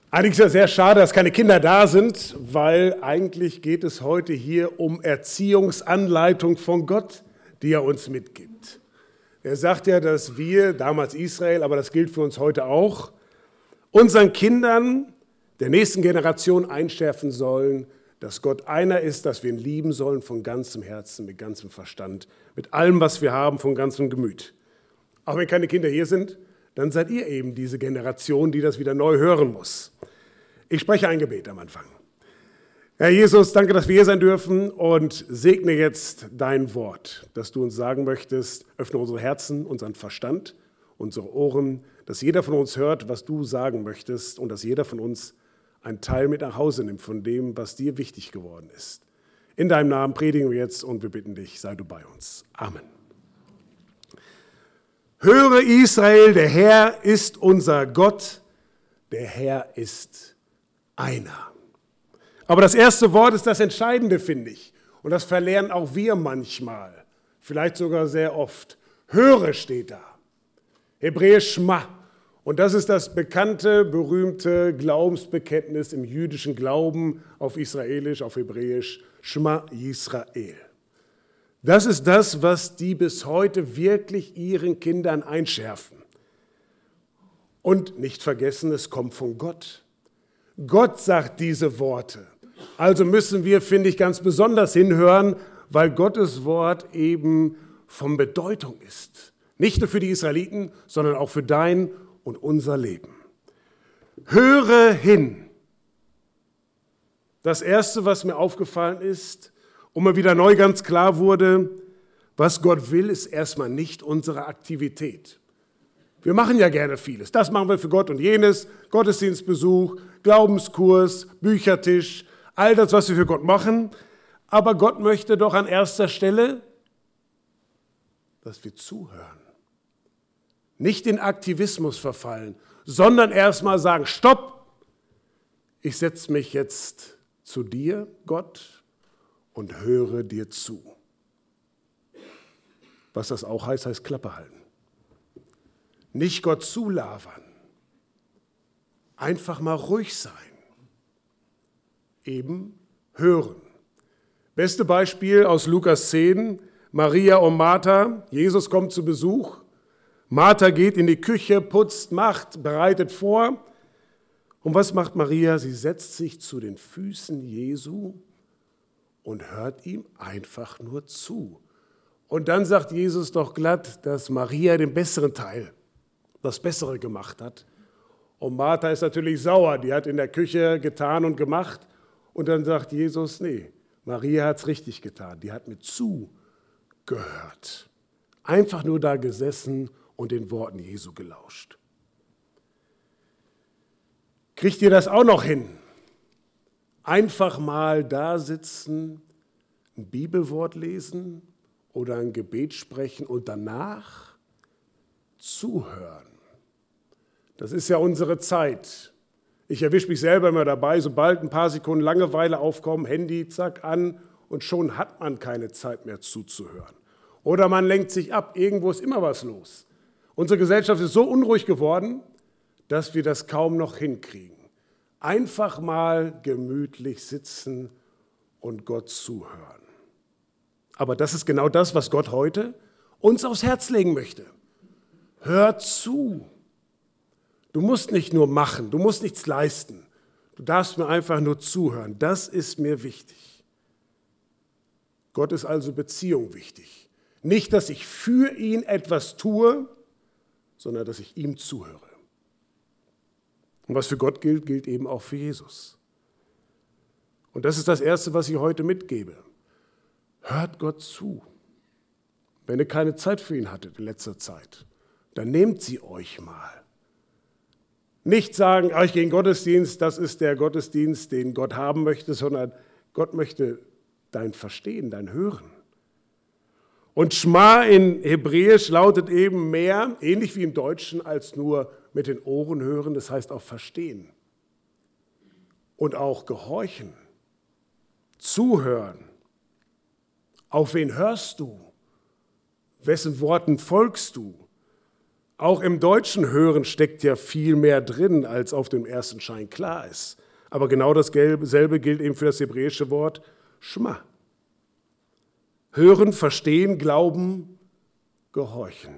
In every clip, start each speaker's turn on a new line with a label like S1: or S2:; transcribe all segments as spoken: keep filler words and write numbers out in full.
S1: Eigentlich ist ja sehr schade, dass keine Kinder da sind, weil eigentlich geht es heute hier um Erziehungsanleitung von Gott, die er uns mitgibt. Er sagt ja, dass wir, damals Israel, aber das gilt für uns heute auch, unseren Kindern der nächsten Generation einschärfen sollen, dass Gott einer ist, dass wir ihn lieben sollen von ganzem Herzen, mit ganzem Verstand, mit allem, was wir haben, von ganzem Gemüt. Auch wenn keine Kinder hier sind, dann seid ihr eben diese Generation, die das wieder neu hören muss. Ich spreche ein Gebet am Anfang. Herr Jesus, danke, dass wir hier sein dürfen und segne jetzt dein Wort, dass du uns sagen möchtest, öffne unsere Herzen, unseren Verstand, unsere Ohren, dass jeder von uns hört, was du sagen möchtest und dass jeder von uns einen Teil mit nach Hause nimmt von dem, was dir wichtig geworden ist. In deinem Namen predigen wir jetzt und wir bitten dich, sei du bei uns. Amen. Höre Israel, der Herr ist unser Gott, der Herr ist einer. Aber das erste Wort ist das Entscheidende, finde ich. Und das verlernen auch wir manchmal, vielleicht sogar sehr oft. Höre steht da. Hebräisch Schma. Und das ist das bekannte, berühmte Glaubensbekenntnis im jüdischen Glauben auf Israelisch, auf Hebräisch Schma Yisrael. Das ist das, was die bis heute wirklich ihren Kindern einschärfen. Und nicht vergessen, es kommt von Gott. Gott sagt diese Worte. Also müssen wir, finde ich, ganz besonders hinhören, weil Gottes Wort eben von Bedeutung ist. Nicht nur für die Israeliten, sondern auch für dein und unser Leben. Höre hin. Das Erste, was mir aufgefallen ist, und mir wieder neu ganz klar wurde, was Gott will, ist erstmal nicht unsere Aktivität. Wir machen ja gerne vieles. Das machen wir für Gott und jenes, Gottesdienstbesuch, Glaubenskurs, Büchertisch, all das, was wir für Gott machen. Aber Gott möchte doch an erster Stelle, dass wir zuhören. Nicht in Aktivismus verfallen, sondern erstmal sagen, stopp, ich setze mich jetzt zu dir, Gott, und höre dir zu. Was das auch heißt, heißt Klappe halten. Nicht Gott zulabern. Einfach mal ruhig sein. Eben hören. Beste Beispiel aus Lukas zehn, Maria und Martha. Jesus kommt zu Besuch. Martha geht in die Küche, putzt, macht, bereitet vor. Und was macht Maria? Sie setzt sich zu den Füßen Jesu und hört ihm einfach nur zu. Und dann sagt Jesus doch glatt, dass Maria den besseren Teil, das Bessere gemacht hat. Und Martha ist natürlich sauer, die hat in der Küche getan und gemacht. Und dann sagt Jesus, nee, Maria hat es richtig getan, die hat mir zugehört. Einfach nur da gesessen und den Worten Jesu gelauscht. Kriegt ihr das auch noch hin? Einfach mal da sitzen, ein Bibelwort lesen oder ein Gebet sprechen und danach zuhören. Das ist ja unsere Zeit. Ich erwische mich selber immer dabei, sobald ein paar Sekunden Langeweile aufkommen, Handy, zack, an und schon hat man keine Zeit mehr zuzuhören. Oder man lenkt sich ab, irgendwo ist immer was los. Unsere Gesellschaft ist so unruhig geworden, dass wir das kaum noch hinkriegen. Einfach mal gemütlich sitzen und Gott zuhören. Aber das ist genau das, was Gott heute uns aufs Herz legen möchte. Hör zu. Du musst nicht nur machen, du musst nichts leisten. Du darfst mir einfach nur zuhören. Das ist mir wichtig. Gott ist also Beziehung wichtig. Nicht, dass ich für ihn etwas tue, sondern dass ich ihm zuhöre. Und was für Gott gilt, gilt eben auch für Jesus. Und das ist das Erste, was ich heute mitgebe. Hört Gott zu. Wenn ihr keine Zeit für ihn hattet in letzter Zeit, dann nehmt sie euch mal. Nicht sagen, ich gehe in den Gottesdienst, das ist der Gottesdienst, den Gott haben möchte, sondern Gott möchte dein Verstehen, dein Hören. Und Schma in Hebräisch lautet eben mehr, ähnlich wie im Deutschen, als nur mit den Ohren hören, das heißt auch verstehen. Und auch gehorchen, zuhören. Auf wen hörst du? Wessen Worten folgst du? Auch im deutschen Hören steckt ja viel mehr drin, als auf dem ersten Schein klar ist. Aber genau dasselbe gilt eben für das hebräische Wort Schma. Hören, verstehen, glauben, gehorchen.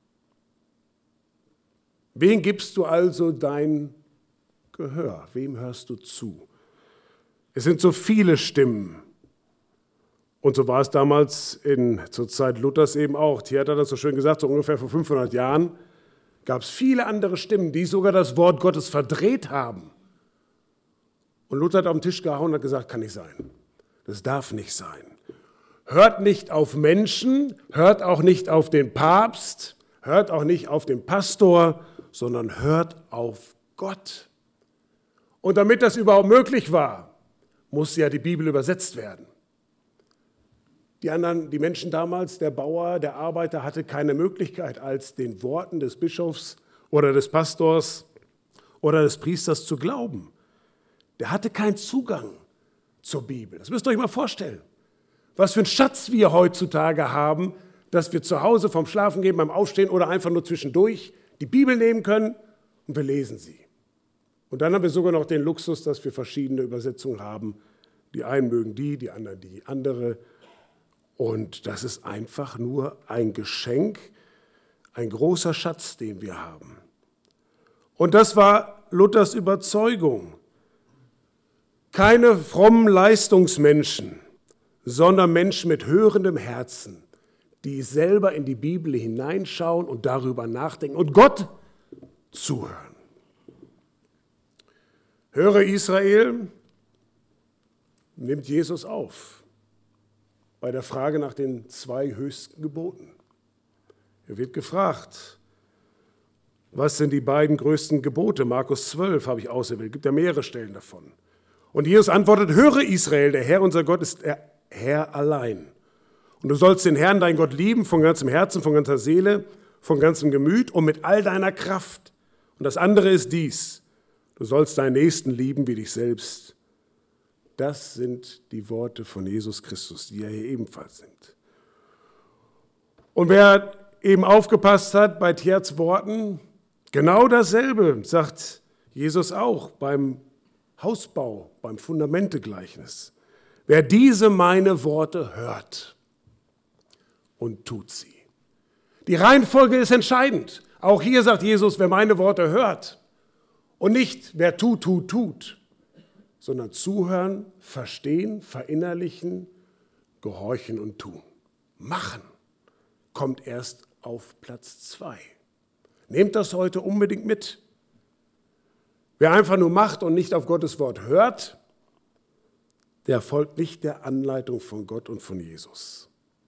S1: Wem gibst du also dein Gehör? Wem hörst du zu? Es sind so viele Stimmen. Und so war es damals in, zur Zeit Luthers eben auch. Hier hat er das so schön gesagt, so ungefähr vor fünfhundert Jahren gab es viele andere Stimmen, die sogar das Wort Gottes verdreht haben. Und Luther hat auf den Tisch gehauen und hat gesagt, kann nicht sein. Das darf nicht sein. Hört nicht auf Menschen, hört auch nicht auf den Papst, hört auch nicht auf den Pastor, sondern hört auf Gott. Und damit das überhaupt möglich war, musste ja die Bibel übersetzt werden. Die anderen, die Menschen damals, der Bauer, der Arbeiter, hatte keine Möglichkeit, als den Worten des Bischofs oder des Pastors oder des Priesters zu glauben. Der hatte keinen Zugang zur Bibel. Das müsst ihr euch mal vorstellen. Was für einen Schatz wir heutzutage haben, dass wir zu Hause vom Schlafengehen, beim Aufstehen oder einfach nur zwischendurch die Bibel nehmen können und wir lesen sie. Und dann haben wir sogar noch den Luxus, dass wir verschiedene Übersetzungen haben. Die einen mögen die, die anderen die andere. Und das ist einfach nur ein Geschenk, ein großer Schatz, den wir haben. Und das war Luthers Überzeugung. Keine frommen Leistungsmenschen, sondern Menschen mit hörendem Herzen, die selber in die Bibel hineinschauen und darüber nachdenken und Gott zuhören. Höre Israel, nimmt Jesus auf bei der Frage nach den zwei höchsten Geboten. Er wird gefragt, was sind die beiden größten Gebote? Markus zwölf habe ich auserwählt, es gibt ja mehrere Stellen davon. Und Jesus antwortet, höre Israel, der Herr unser Gott ist der Herr allein. Und du sollst den Herrn, dein Gott, lieben, von ganzem Herzen, von ganzer Seele, von ganzem Gemüt und mit all deiner Kraft. Und das andere ist dies, du sollst deinen Nächsten lieben wie dich selbst. Das sind die Worte von Jesus Christus, die ja hier ebenfalls sind. Und wer eben aufgepasst hat bei Thierts Worten, genau dasselbe sagt Jesus auch beim Hausbau, beim Fundamentegleichnis. Wer diese meine Worte hört und tut sie. Die Reihenfolge ist entscheidend. Auch hier sagt Jesus, wer meine Worte hört und nicht wer tut, tut, tut, sondern zuhören, verstehen, verinnerlichen, gehorchen und tun. Machen kommt erst auf Platz zwei. Nehmt das heute unbedingt mit. Wer einfach nur macht und nicht auf Gottes Wort hört, der folgt nicht der Anleitung von Gott und von Jesus.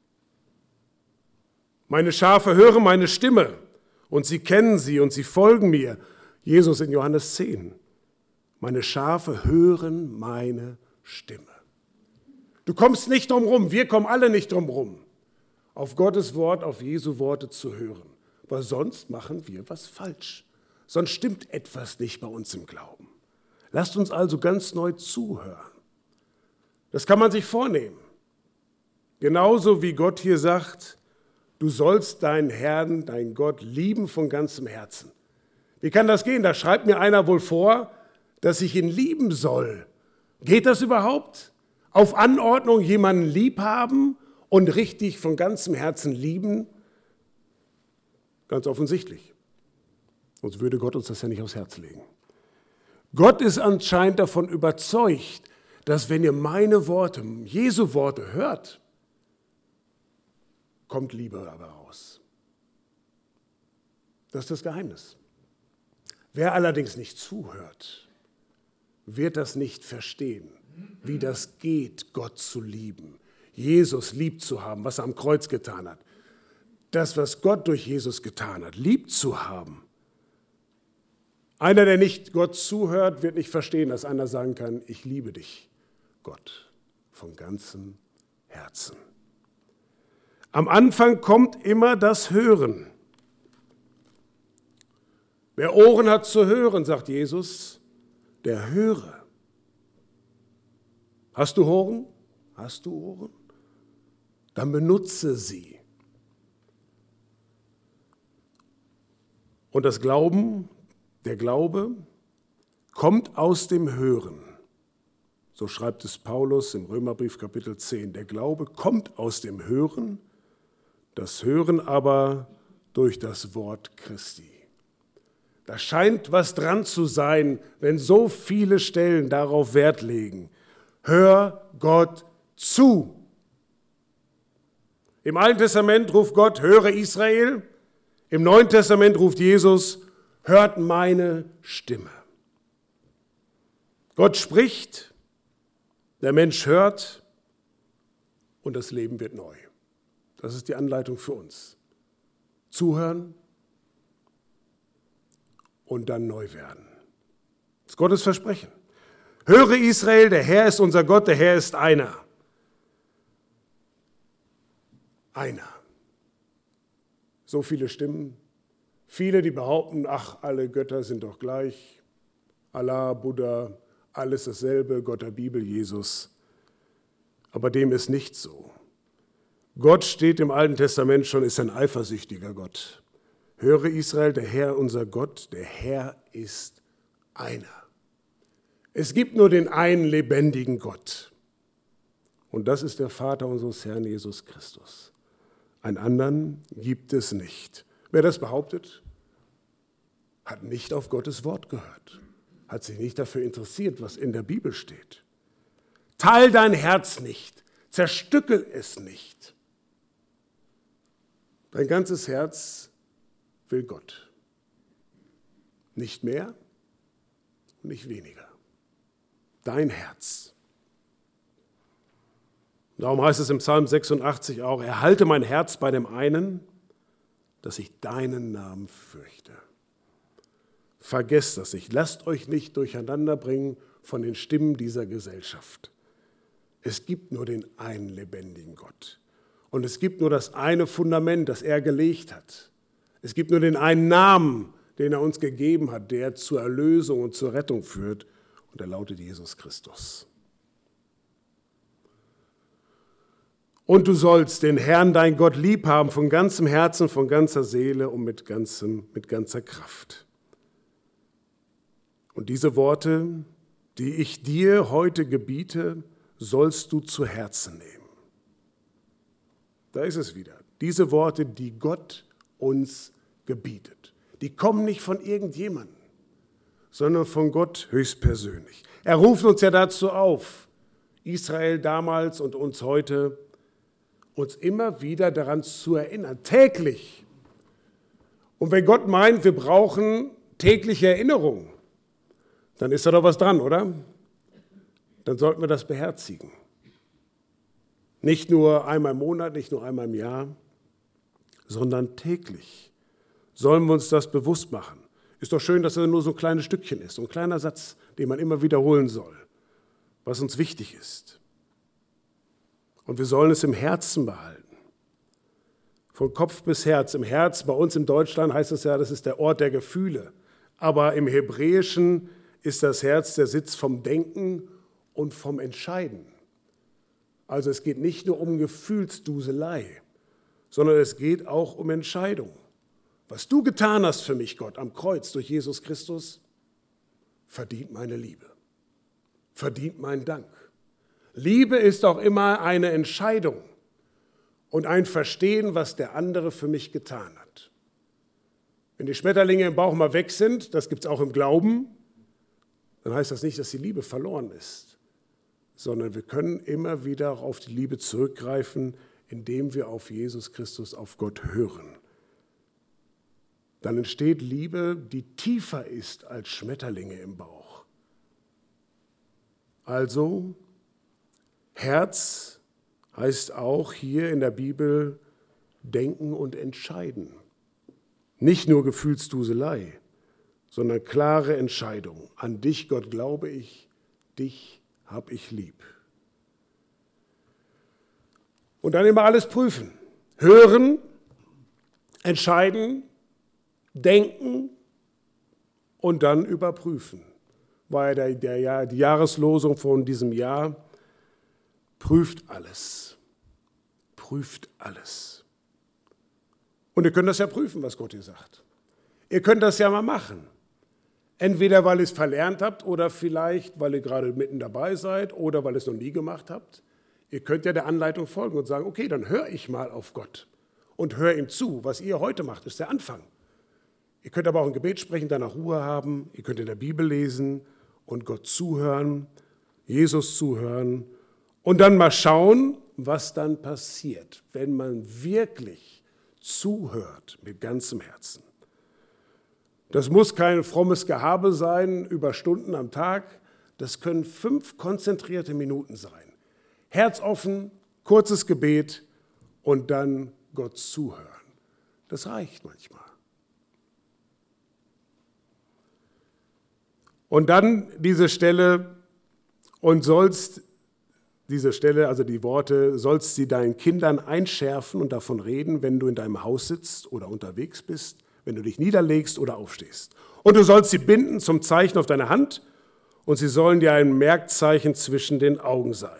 S1: Meine Schafe hören meine Stimme und sie kennen sie und sie folgen mir. Jesus in Johannes zehn. Meine Schafe hören meine Stimme. Du kommst nicht drum rum, wir kommen alle nicht drum rum, auf Gottes Wort, auf Jesu Worte zu hören, weil sonst machen wir was falsch. Sonst stimmt etwas nicht bei uns im Glauben. Lasst uns also ganz neu zuhören. Das kann man sich vornehmen. Genauso wie Gott hier sagt, du sollst deinen Herrn, deinen Gott lieben von ganzem Herzen. Wie kann das gehen? Da schreibt mir einer wohl vor, dass ich ihn lieben soll. Geht das überhaupt? Auf Anordnung jemanden lieb haben und richtig von ganzem Herzen lieben? Ganz offensichtlich. Sonst würde Gott uns das ja nicht aufs Herz legen. Gott ist anscheinend davon überzeugt, dass wenn ihr meine Worte, Jesu Worte hört, kommt Liebe dabei raus. Das ist das Geheimnis. Wer allerdings nicht zuhört, wird das nicht verstehen, wie das geht, Gott zu lieben, Jesus lieb zu haben, was er am Kreuz getan hat. Das, was Gott durch Jesus getan hat, lieb zu haben. Einer, der nicht Gott zuhört, wird nicht verstehen, dass einer sagen kann, ich liebe dich, Gott, von ganzem Herzen. Am Anfang kommt immer das Hören. Wer Ohren hat zu hören, sagt Jesus, der höre. Hast du Ohren? Hast du Ohren? Dann benutze sie. Und das Glauben, der Glaube kommt aus dem Hören. So schreibt es Paulus im Römerbrief Kapitel zehn. Der Glaube kommt aus dem Hören, das Hören aber durch das Wort Christi. Da scheint was dran zu sein, wenn so viele Stellen darauf Wert legen. Hör Gott zu. Im Alten Testament ruft Gott, höre Israel. Im Neuen Testament ruft Jesus, hört meine Stimme. Gott spricht, der Mensch hört und das Leben wird neu. Das ist die Anleitung für uns. Zuhören und dann neu werden. Das ist Gottes Versprechen. Höre Israel, der Herr ist unser Gott, der Herr ist einer. Einer. So viele Stimmen, viele, die behaupten, ach, alle Götter sind doch gleich. Allah, Buddha, alles dasselbe, Gott der Bibel, Jesus. Aber dem ist nicht so. Gott steht im Alten Testament schon, ist ein eifersüchtiger Gott. Höre Israel, der Herr unser Gott, der Herr ist einer. Es gibt nur den einen lebendigen Gott. Und das ist der Vater unseres Herrn Jesus Christus. Einen anderen gibt es nicht. Wer das behauptet, hat nicht auf Gottes Wort gehört, hat sich nicht dafür interessiert, was in der Bibel steht. Teil dein Herz nicht, zerstückel es nicht. Dein ganzes Herz will Gott. Nicht mehr und nicht weniger. Dein Herz. Darum heißt es im Psalm sechsundachtzig auch, erhalte mein Herz bei dem einen, dass ich deinen Namen fürchte. Vergesst das nicht. Lasst euch nicht durcheinander bringen von den Stimmen dieser Gesellschaft. Es gibt nur den einen lebendigen Gott. Und es gibt nur das eine Fundament, das er gelegt hat. Es gibt nur den einen Namen, den er uns gegeben hat, der zur Erlösung und zur Rettung führt. Und er lautet Jesus Christus. Und du sollst den Herrn, dein Gott, lieb haben von ganzem Herzen, von ganzer Seele und mit, ganzem, mit ganzer Kraft. Und diese Worte, die ich dir heute gebiete, sollst du zu Herzen nehmen. Da ist es wieder. Diese Worte, die Gott uns gebietet, die kommen nicht von irgendjemandem, sondern von Gott höchstpersönlich. Er ruft uns ja dazu auf, Israel damals und uns heute, uns immer wieder daran zu erinnern, täglich. Und wenn Gott meint, wir brauchen tägliche Erinnerung, dann ist da doch was dran, oder? Dann sollten wir das beherzigen. Nicht nur einmal im Monat, nicht nur einmal im Jahr, sondern täglich sollen wir uns das bewusst machen. Ist doch schön, dass es nur so ein kleines Stückchen ist, so ein kleiner Satz, den man immer wiederholen soll, was uns wichtig ist. Und wir sollen es im Herzen behalten. Von Kopf bis Herz. Im Herz, bei uns in Deutschland heißt es ja, das ist der Ort der Gefühle. Aber im Hebräischen ist das Herz der Sitz vom Denken und vom Entscheiden. Also es geht nicht nur um Gefühlsduselei, sondern es geht auch um Entscheidung. Was du getan hast für mich, Gott, am Kreuz durch Jesus Christus, verdient meine Liebe, verdient meinen Dank. Liebe ist auch immer eine Entscheidung und ein Verstehen, was der andere für mich getan hat. Wenn die Schmetterlinge im Bauch mal weg sind, das gibt es auch im Glauben, dann heißt das nicht, dass die Liebe verloren ist, sondern wir können immer wieder auch auf die Liebe zurückgreifen, indem wir auf Jesus Christus, auf Gott hören. Dann entsteht Liebe, die tiefer ist als Schmetterlinge im Bauch. Also, Herz heißt auch hier in der Bibel denken und entscheiden. Nicht nur Gefühlsduselei, sondern klare Entscheidung. An dich, Gott, glaube ich, dich habe ich lieb. Und dann immer alles prüfen. Hören, entscheiden, denken und dann überprüfen. War ja der, der, die Jahreslosung von diesem Jahr. Prüft alles. Prüft alles. Und ihr könnt das ja prüfen, was Gott hier sagt. Ihr könnt das ja mal machen. Entweder weil ihr es verlernt habt oder vielleicht, weil ihr gerade mitten dabei seid oder weil ihr es noch nie gemacht habt. Ihr könnt ja der Anleitung folgen und sagen, okay, dann höre ich mal auf Gott und höre ihm zu. Was ihr heute macht, ist der Anfang. Ihr könnt aber auch ein Gebet sprechen, danach Ruhe haben. Ihr könnt in der Bibel lesen und Gott zuhören, Jesus zuhören und dann mal schauen, was dann passiert, wenn man wirklich zuhört mit ganzem Herzen. Das muss kein frommes Gehabe sein, über Stunden am Tag. Das können fünf konzentrierte Minuten sein. Herzoffen, kurzes Gebet und dann Gott zuhören. Das reicht manchmal. Und dann diese Stelle, und sollst diese Stelle, also die Worte, sollst sie deinen Kindern einschärfen und davon reden, wenn du in deinem Haus sitzt oder unterwegs bist, wenn du dich niederlegst oder aufstehst. Und du sollst sie binden zum Zeichen auf deine Hand und sie sollen dir ein Merkzeichen zwischen den Augen sein.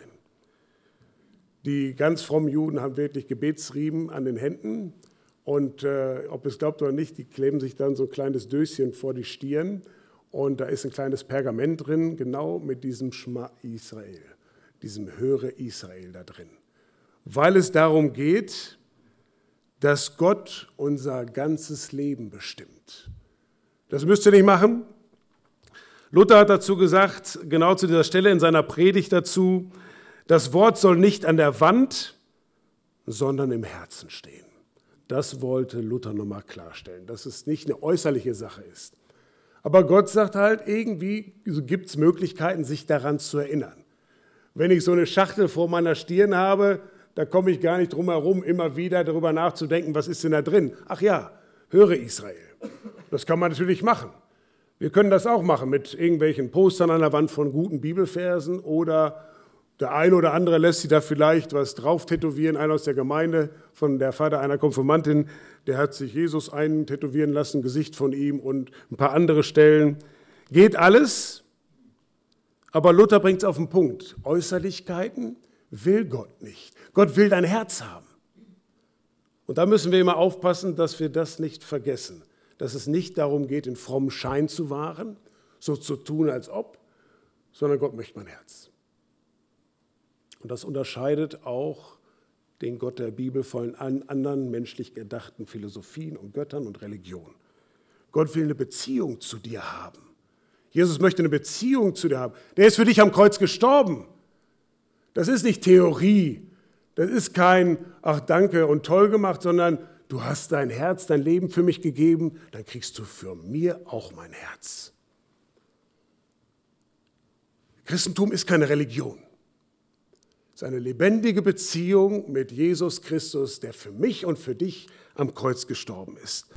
S1: Die ganz frommen Juden haben wirklich Gebetsriemen an den Händen und äh, ob es glaubt oder nicht, die kleben sich dann so ein kleines Döschen vor die Stirn und da ist ein kleines Pergament drin, genau mit diesem Schma Israel, diesem Höre Israel da drin. Weil es darum geht, dass Gott unser ganzes Leben bestimmt. Das müsst ihr nicht machen. Luther hat dazu gesagt, genau zu dieser Stelle in seiner Predigt dazu, das Wort soll nicht an der Wand, sondern im Herzen stehen. Das wollte Luther nochmal klarstellen, dass es nicht eine äußerliche Sache ist. Aber Gott sagt halt, irgendwie gibt es Möglichkeiten, sich daran zu erinnern. Wenn ich so eine Schachtel vor meiner Stirn habe, da komme ich gar nicht drum herum, immer wieder darüber nachzudenken, was ist denn da drin? Ach ja, höre Israel. Das kann man natürlich machen. Wir können das auch machen mit irgendwelchen Postern an der Wand von guten Bibelversen oder der eine oder andere lässt sich da vielleicht was drauf tätowieren. Einer aus der Gemeinde, von der Vater einer Konfirmantin, der hat sich Jesus eintätowieren lassen, Gesicht von ihm und ein paar andere Stellen. Geht alles, aber Luther bringt es auf den Punkt. Äußerlichkeiten will Gott nicht. Gott will dein Herz haben. Und da müssen wir immer aufpassen, dass wir das nicht vergessen. Dass es nicht darum geht, den frommen Schein zu wahren, so zu tun, als ob, sondern Gott möchte mein Herz. Und das unterscheidet auch den Gott der Bibel von allen anderen menschlich gedachten Philosophien und Göttern und Religionen. Gott will eine Beziehung zu dir haben. Jesus möchte eine Beziehung zu dir haben. Der ist für dich am Kreuz gestorben. Das ist nicht Theorie. Das ist kein, ach danke und toll gemacht, sondern du hast dein Herz, dein Leben für mich gegeben, dann kriegst du für mir auch mein Herz. Christentum ist keine Religion. Es ist eine lebendige Beziehung mit Jesus Christus, der für mich und für dich am Kreuz gestorben ist.